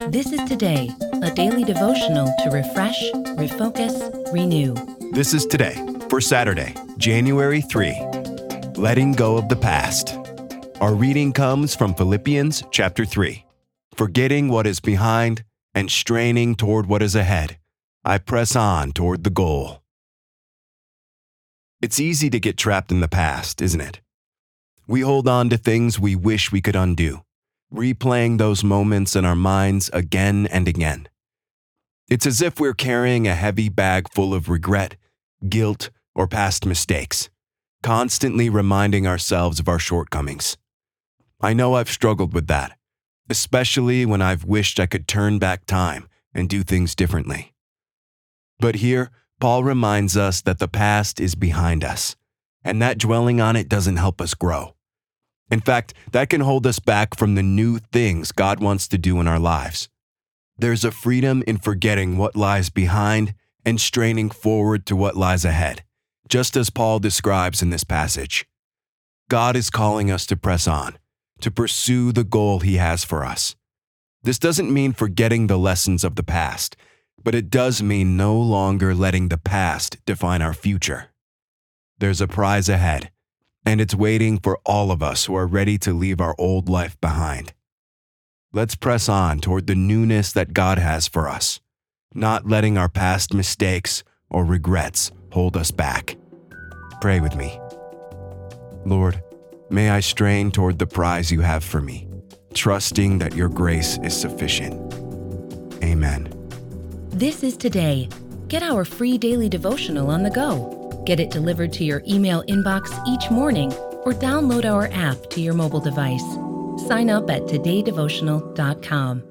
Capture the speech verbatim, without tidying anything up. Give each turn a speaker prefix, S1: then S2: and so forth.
S1: This is Today, a daily devotional to refresh, refocus, renew.
S2: This is Today for Saturday, January third. Letting go of the past. Our reading comes from Philippians chapter three. Forgetting what is behind and straining toward what is ahead, I press on toward the goal. It's easy to get trapped in the past, isn't it? We hold on to things we wish we could undo, replaying those moments in our minds again and again. It's as if we're carrying a heavy bag full of regret, guilt, or past mistakes, constantly reminding ourselves of our shortcomings. I know I've struggled with that, especially when I've wished I could turn back time and do things differently. But here, Paul reminds us that the past is behind us, and that dwelling on it doesn't help us grow. In fact, that can hold us back from the new things God wants to do in our lives. There's a freedom in forgetting what lies behind and straining forward to what lies ahead, just as Paul describes in this passage. God is calling us to press on, to pursue the goal He has for us. This doesn't mean forgetting the lessons of the past, but it does mean no longer letting the past define our future. There's a prize ahead, and it's waiting for all of us who are ready to leave our old life behind. Let's press on toward the newness that God has for us, not letting our past mistakes or regrets hold us back. Pray with me. Lord, may I strain toward the prize you have for me, trusting that your grace is sufficient. Amen.
S1: This is Today. Get our free daily devotional on the go. Get it delivered to your email inbox each morning or download our app to your mobile device. Sign up at today devotional dot com.